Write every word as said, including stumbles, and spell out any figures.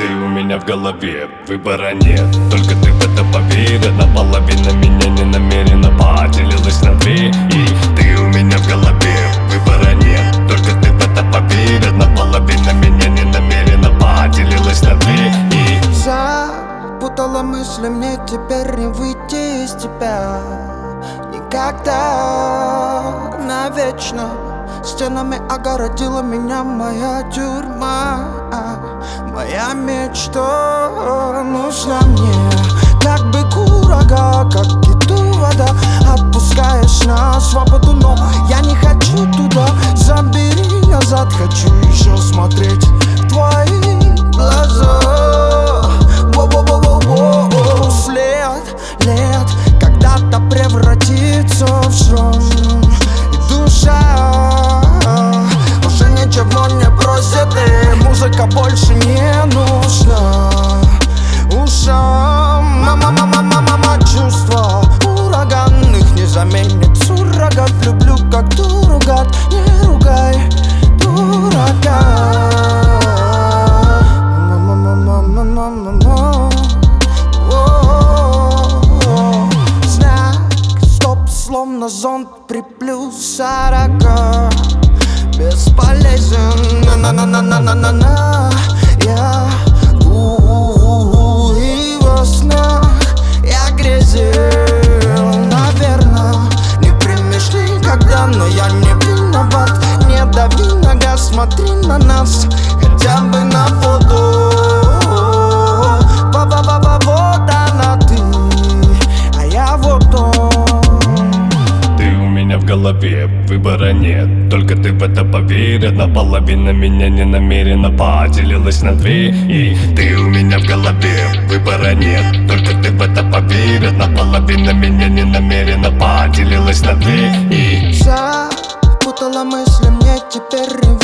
Ты у меня в голове, выбора нет. Только ты в это поверь. Одна половина меня не намеренно поделилась на две. И ты у меня в голове, выбора нет. Только ты в это поверь. Одна половина меня не намеренно поделилась на две. И запутала мысли, мне теперь не выйти из тебя никогда, навечно. Стенами огородила меня моя тюрьма, моя мечта нужна мне. Как быку рога, как киту вода. Отпускаешь на свободу, но я не хочу туда. Забери назад, хочу еще смотреть в твои глаза. Во-во-во-во-во. След лет когда-то превратится в сон, и душа уже ничего не просит, и музыка больше не нужна ушам. Мама-мама-мама-мама, чувства ураганных не заменит суррогат. Люблю как дуругат, не ругай дурака. Знак стоп, словно зонт при плюс сорока. Бесполезен, на-на-на-на-на-на-на. Я у-у-у, и во снах я грезил, наверно, не примешь никогда. Но я не виноват, не дави на газ, смотри на нас хотя бы на воду. Ба-ба-ба-ба, вот она ты, а я вот он. ты у меня в голове, выбора нет. Только ты в это поверь. Одна половина меня не намеренно поделилась на две. И ты у меня в голове, выбора нет. Только ты в это поверь. Одна половина меня не намеренно поделилась на две. И запутала мысли, мне теперь не